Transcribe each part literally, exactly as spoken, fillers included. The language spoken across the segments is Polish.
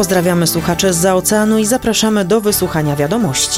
Pozdrawiamy słuchaczy zza oceanu i zapraszamy do wysłuchania wiadomości.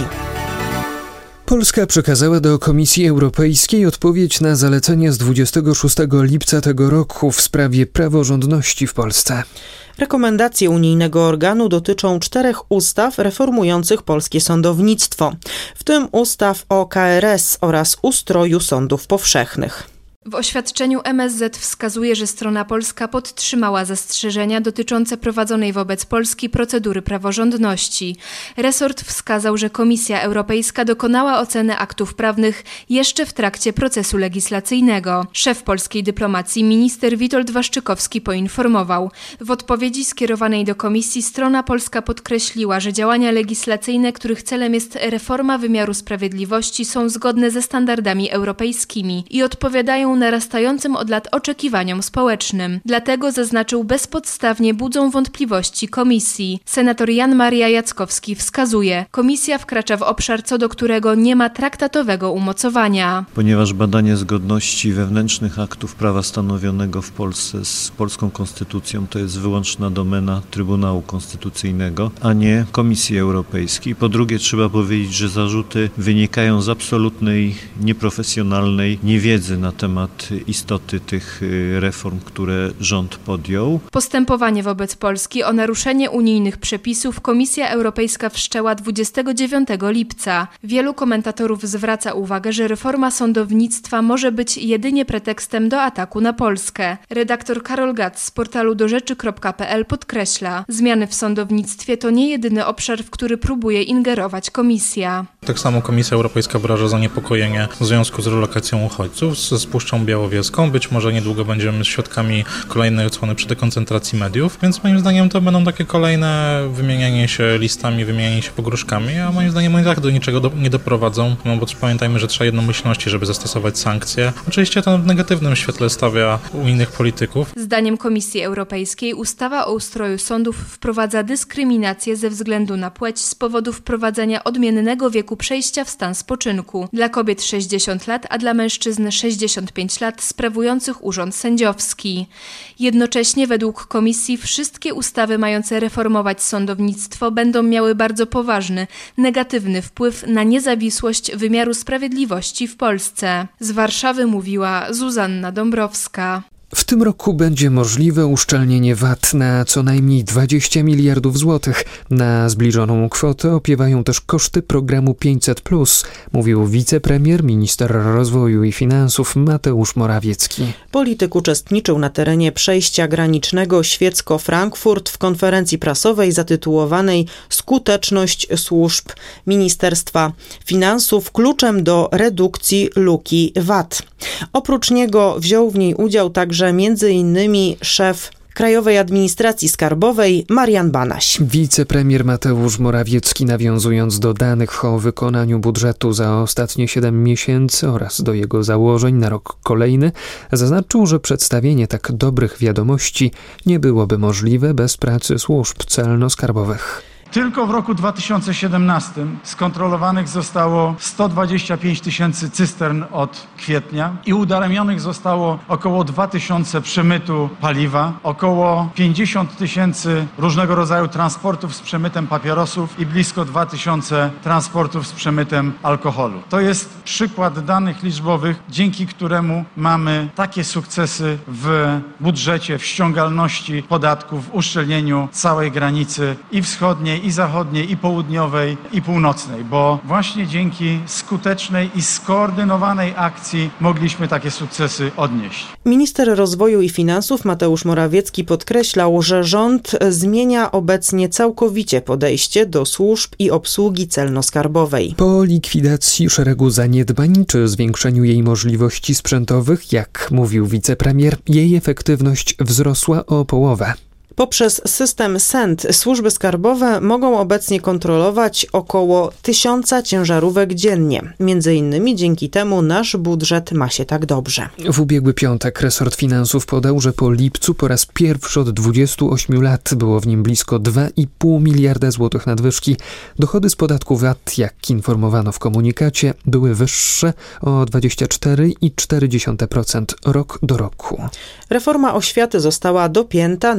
Polska przekazała do Komisji Europejskiej odpowiedź na zalecenie z dwudziestego szóstego lipca tego roku w sprawie praworządności w Polsce. Rekomendacje unijnego organu dotyczą czterech ustaw reformujących polskie sądownictwo, w tym ustaw o K R S oraz ustroju sądów powszechnych. W oświadczeniu M S Z wskazuje, że strona polska podtrzymała zastrzeżenia dotyczące prowadzonej wobec Polski procedury praworządności. Resort wskazał, że Komisja Europejska dokonała oceny aktów prawnych jeszcze w trakcie procesu legislacyjnego. Szef polskiej dyplomacji, minister Witold Waszczykowski, poinformował: w odpowiedzi skierowanej do Komisji strona polska podkreśliła, że działania legislacyjne, których celem jest reforma wymiaru sprawiedliwości, są zgodne ze standardami europejskimi i odpowiadają narastającym od lat oczekiwaniom społecznym. Dlatego, zaznaczył, bezpodstawnie budzą wątpliwości Komisji. Senator Jan Maria Jackowski wskazuje: Komisja wkracza w obszar, co do którego nie ma traktatowego umocowania. Ponieważ badanie zgodności wewnętrznych aktów prawa stanowionego w Polsce z polską konstytucją to jest wyłączna domena Trybunału Konstytucyjnego, a nie Komisji Europejskiej. Po drugie, trzeba powiedzieć, że zarzuty wynikają z absolutnej, nieprofesjonalnej niewiedzy na temat istoty tych reform, które rząd podjął. Postępowanie wobec Polski o naruszenie unijnych przepisów Komisja Europejska wszczęła dwudziestego dziewiątego lipca. Wielu komentatorów zwraca uwagę, że reforma sądownictwa może być jedynie pretekstem do ataku na Polskę. Redaktor Karol Gac z portalu dorzeczy kropka p l podkreśla: zmiany w sądownictwie to nie jedyny obszar, w który próbuje ingerować Komisja. Tak samo Komisja Europejska wyraża zaniepokojenie w związku z relokacją uchodźców ze Spuszczą Białowieską. Być może niedługo będziemy świadkami kolejnej odsłony przy dekoncentracji mediów, więc moim zdaniem to będą takie kolejne wymienianie się listami, wymienianie się pogróżkami, a moim zdaniem oni tak do niczego do, nie doprowadzą, no bo pamiętajmy, że trzeba jednomyślności, żeby zastosować sankcje. Oczywiście to w negatywnym świetle stawia unijnych polityków. Zdaniem Komisji Europejskiej ustawa o ustroju sądów wprowadza dyskryminację ze względu na płeć z powodu wprowadzenia odmiennego wieku przejścia w stan spoczynku. Dla kobiet sześćdziesiąt lat, a dla mężczyzn sześćdziesiąt pięć lat sprawujących urząd sędziowski. Jednocześnie według Komisji wszystkie ustawy mające reformować sądownictwo będą miały bardzo poważny, negatywny wpływ na niezawisłość wymiaru sprawiedliwości w Polsce. Z Warszawy mówiła Zuzanna Dąbrowska. W tym roku będzie możliwe uszczelnienie V A T na co najmniej dwadzieścia miliardów złotych. Na zbliżoną kwotę opiewają też koszty programu pięćset plus, mówił wicepremier, minister rozwoju i finansów Mateusz Morawiecki. Polityk uczestniczył na terenie przejścia granicznego Świecko-Frankfurt w konferencji prasowej zatytułowanej „Skuteczność służb Ministerstwa Finansów kluczem do redukcji luki V A T”. Oprócz niego wziął w niej udział także między innymi szef Krajowej Administracji Skarbowej Marian Banaś. Wicepremier Mateusz Morawiecki, nawiązując do danych o wykonaniu budżetu za ostatnie siedem miesięcy oraz do jego założeń na rok kolejny, zaznaczył, że przedstawienie tak dobrych wiadomości nie byłoby możliwe bez pracy służb celno-skarbowych. Tylko w roku dwa tysiące siedemnastym skontrolowanych zostało sto dwadzieścia pięć tysięcy cystern od kwietnia i udaremnionych zostało około dwa tysiące przemytu paliwa, około pięćdziesiąt tysięcy różnego rodzaju transportów z przemytem papierosów i blisko dwa tysiące transportów z przemytem alkoholu. To jest przykład danych liczbowych, dzięki któremu mamy takie sukcesy w budżecie, w ściągalności podatków, w uszczelnieniu całej granicy i wschodniej, i zachodniej, i południowej, i północnej, bo właśnie dzięki skutecznej i skoordynowanej akcji mogliśmy takie sukcesy odnieść. Minister rozwoju i finansów Mateusz Morawiecki podkreślał, że rząd zmienia obecnie całkowicie podejście do służb i obsługi celno-skarbowej. Po likwidacji szeregu zaniedbań czy zwiększeniu jej możliwości sprzętowych, jak mówił wicepremier, jej efektywność wzrosła o połowę. Poprzez system S E N T służby skarbowe mogą obecnie kontrolować około tysiąca ciężarówek dziennie. Między innymi dzięki temu nasz budżet ma się tak dobrze. W ubiegły piątek resort finansów podał, że po lipcu po raz pierwszy od dwudziestu ośmiu lat było w nim blisko dwa i pół miliarda złotych nadwyżki. Dochody z podatku V A T, jak informowano w komunikacie, były wyższe o dwadzieścia cztery i cztery dziesiąte procent rok do roku. Reforma oświaty została dopięta na ostatni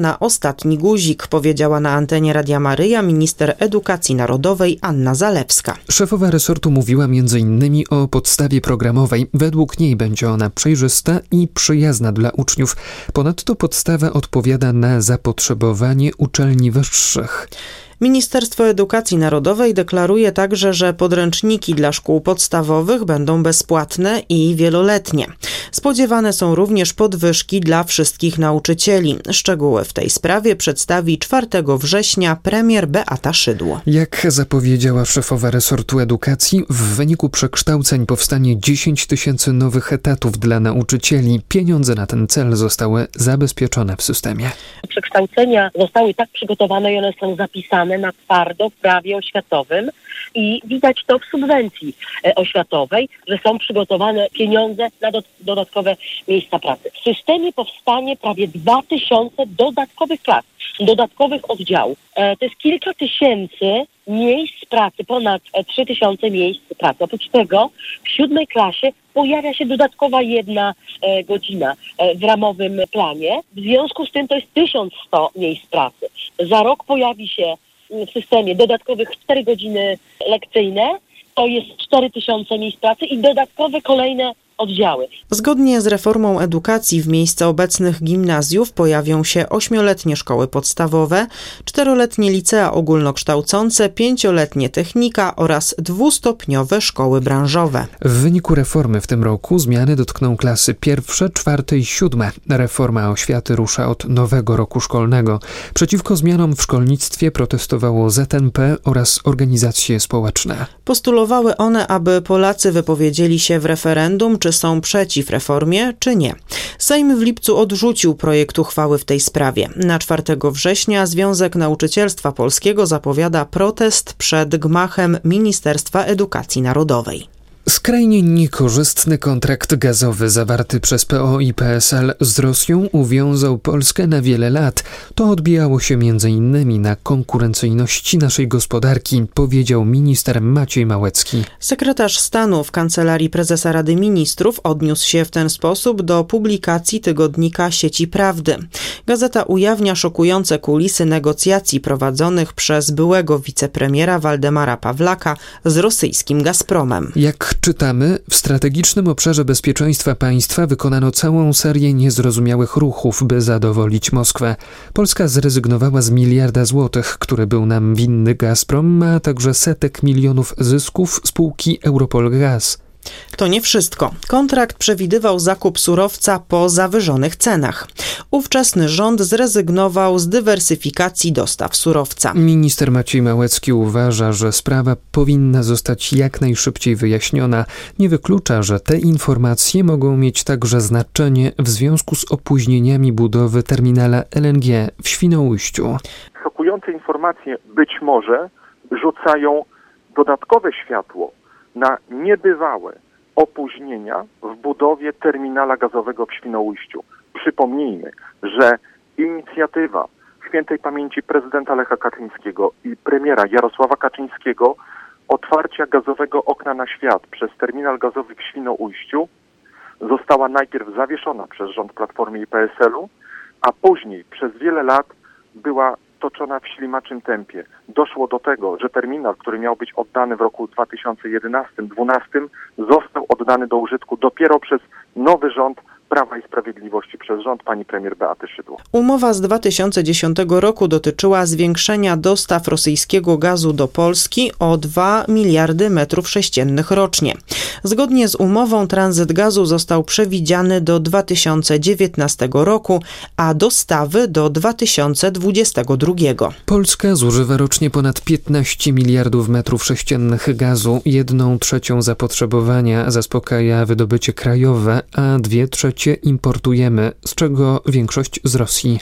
ostatni guzik, powiedziała na antenie Radia Maryja minister edukacji narodowej Anna Zalewska. Szefowa resortu mówiła między innymi o podstawie programowej. Według niej będzie ona przejrzysta i przyjazna dla uczniów. Ponadto podstawa odpowiada na zapotrzebowanie uczelni wyższych. Ministerstwo Edukacji Narodowej deklaruje także, że podręczniki dla szkół podstawowych będą bezpłatne i wieloletnie. Spodziewane są również podwyżki dla wszystkich nauczycieli. Szczegóły w tej sprawie przedstawi czwartego września premier Beata Szydło. Jak zapowiedziała szefowa resortu edukacji, w wyniku przekształceń powstanie dziesięć tysięcy nowych etatów dla nauczycieli. Pieniądze na ten cel zostały zabezpieczone w systemie. Przekształcenia zostały tak przygotowane i one są zapisane na twardo w prawie oświatowym i widać to w subwencji oświatowej, że są przygotowane pieniądze na do, dodatkowe miejsca pracy. W systemie powstanie prawie dwa tysiące dodatkowych klas, dodatkowych oddziałów. E, to jest kilka tysięcy miejsc pracy, ponad trzy tysiące miejsc pracy. Oprócz tego w siódmej klasie pojawia się dodatkowa jedna e, godzina e, w ramowym planie. W związku z tym to jest tysiąc sto miejsc pracy. Za rok pojawi się w systemie dodatkowych cztery godziny lekcyjne, to jest cztery tysiące miejsc pracy i dodatkowe kolejne oddziały. Zgodnie z reformą edukacji w miejsce obecnych gimnazjów pojawią się ośmioletnie szkoły podstawowe, czteroletnie licea ogólnokształcące, pięcioletnie technika oraz dwustopniowe szkoły branżowe. W wyniku reformy w tym roku zmiany dotkną klasy pierwsze, czwarte i siódme. Reforma oświaty rusza od nowego roku szkolnego. Przeciwko zmianom w szkolnictwie protestowało Z N P oraz organizacje społeczne. Postulowały one, aby Polacy wypowiedzieli się w referendum, czy są przeciw reformie, czy nie. Sejm w lipcu odrzucił projekt uchwały w tej sprawie. Na czwartego września Związek Nauczycielstwa Polskiego zapowiada protest przed gmachem Ministerstwa Edukacji Narodowej. Skrajnie niekorzystny kontrakt gazowy zawarty przez P O i P S L z Rosją uwiązał Polskę na wiele lat. To odbijało się między innymi na konkurencyjności naszej gospodarki, powiedział minister Maciej Małecki. Sekretarz stanu w Kancelarii Prezesa Rady Ministrów odniósł się w ten sposób do publikacji tygodnika Sieci Prawdy. Gazeta ujawnia szokujące kulisy negocjacji prowadzonych przez byłego wicepremiera Waldemara Pawlaka z rosyjskim Gazpromem. Jak czytamy, w strategicznym obszarze bezpieczeństwa państwa wykonano całą serię niezrozumiałych ruchów, by zadowolić Moskwę. Polska zrezygnowała z miliarda złotych, który był nam winny Gazprom, a także setek milionów zysków spółki Europol Gaz. To nie wszystko. Kontrakt przewidywał zakup surowca po zawyżonych cenach. Ówczesny rząd zrezygnował z dywersyfikacji dostaw surowca. Minister Maciej Małecki uważa, że sprawa powinna zostać jak najszybciej wyjaśniona. Nie wyklucza, że te informacje mogą mieć także znaczenie w związku z opóźnieniami budowy terminala L N G w Świnoujściu. Szokujące informacje być może rzucają dodatkowe światło na niebywałe opóźnienia w budowie terminala gazowego w Świnoujściu. Przypomnijmy, że inicjatywa świętej pamięci prezydenta Lecha Kaczyńskiego i premiera Jarosława Kaczyńskiego otwarcia gazowego okna na świat przez terminal gazowy w Świnoujściu została najpierw zawieszona przez rząd Platformy i P S L u, a później przez wiele lat była toczona w ślimaczym tempie. Doszło do tego, że terminal, który miał być oddany w roku dwa tysiące jedenastym dwunastym, został oddany do użytku dopiero przez nowy rząd Prawa i Sprawiedliwości, przez rząd pani premier Beaty Szydło. Umowa z dwa tysiące dziesiątego roku dotyczyła zwiększenia dostaw rosyjskiego gazu do Polski o dwa miliardy metrów sześciennych rocznie. Zgodnie z umową tranzyt gazu został przewidziany do dwa tysiące dziewiętnastego roku, a dostawy do dwa tysiące dwudziestego drugiego. Polska zużywa rocznie ponad piętnaście miliardów metrów sześciennych gazu. Jedną trzecią zapotrzebowania zaspokaja wydobycie krajowe, a dwie trzecie importujemy, z czego większość z Rosji.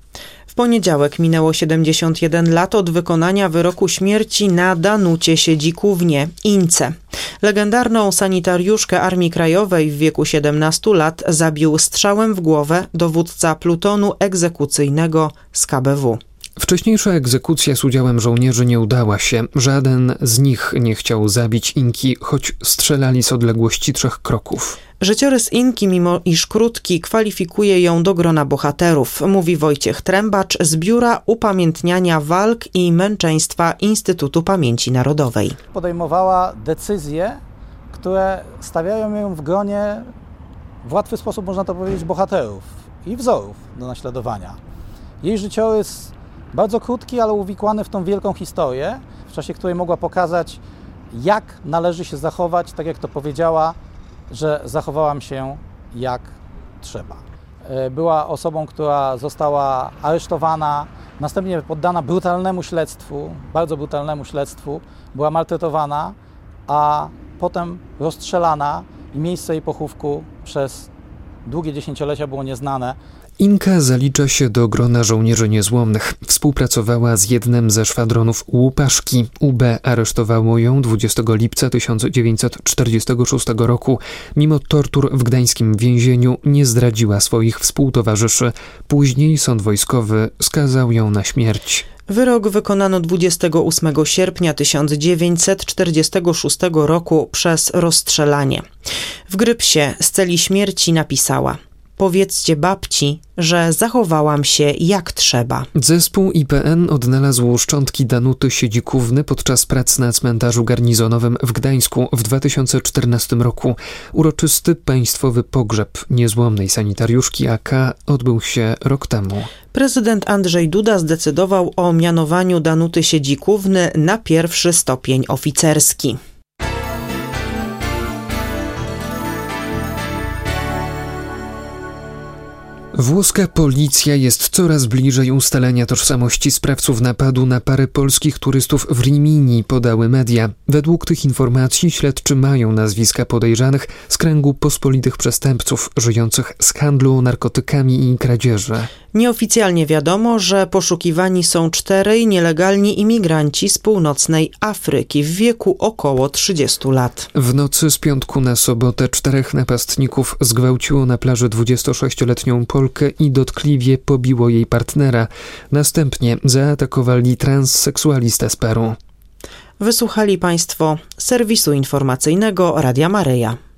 W poniedziałek minęło siedemdziesiąt jeden lat od wykonania wyroku śmierci na Danucie Siedzikównie, Ince. Legendarną sanitariuszkę Armii Krajowej w wieku siedemnastu lat zabił strzałem w głowę dowódca plutonu egzekucyjnego z K B W. Wcześniejsza egzekucja z udziałem żołnierzy nie udała się. Żaden z nich nie chciał zabić Inki, choć strzelali z odległości trzech kroków. Życiorys Inki, mimo iż krótki, kwalifikuje ją do grona bohaterów, mówi Wojciech Trębacz z Biura Upamiętniania Walk i Męczeństwa Instytutu Pamięci Narodowej. Podejmowała decyzje, które stawiają ją w gronie, w łatwy sposób można to powiedzieć, bohaterów i wzorów do naśladowania. Jej życiorys bardzo krótki, ale uwikłany w tą wielką historię, w czasie której mogła pokazać, jak należy się zachować, tak jak to powiedziała, że zachowałam się jak trzeba. Była osobą, która została aresztowana, następnie poddana brutalnemu śledztwu, bardzo brutalnemu śledztwu, była maltretowana, a potem rozstrzelana i miejsce jej pochówku przez długie dziesięciolecia było nieznane. Inka zalicza się do grona żołnierzy niezłomnych. Współpracowała z jednym ze szwadronów Łupaszki. U B aresztowało ją dwudziestego lipca tysiąc dziewięćset czterdziestego szóstego roku. Mimo tortur w gdańskim więzieniu nie zdradziła swoich współtowarzyszy. Później sąd wojskowy skazał ją na śmierć. Wyrok wykonano dwudziestego ósmego sierpnia tysiąc dziewięćset czterdziestego szóstego roku przez rozstrzelanie. W grypsie z celi śmierci napisała: powiedzcie babci, że zachowałam się jak trzeba. Zespół I P N odnalazł szczątki Danuty Siedzikówny podczas prac na cmentarzu garnizonowym w Gdańsku w dwa tysiące czternastym roku. Uroczysty państwowy pogrzeb niezłomnej sanitariuszki A K odbył się rok temu. Prezydent Andrzej Duda zdecydował o mianowaniu Danuty Siedzikówny na pierwszy stopień oficerski. Włoska policja jest coraz bliżej ustalenia tożsamości sprawców napadu na parę polskich turystów w Rimini, podały media. Według tych informacji śledczy mają nazwiska podejrzanych z kręgu pospolitych przestępców żyjących z handlu narkotykami i kradzieży. Nieoficjalnie wiadomo, że poszukiwani są czterej nielegalni imigranci z północnej Afryki w wieku około trzydziestu lat. W nocy z piątku na sobotę czterech napastników zgwałciło na plaży dwudziestosześcioletnią Polkę i dotkliwie pobiło jej partnera. Następnie zaatakowali transseksualistę z Peru. Wysłuchali Państwo serwisu informacyjnego Radia Maryja.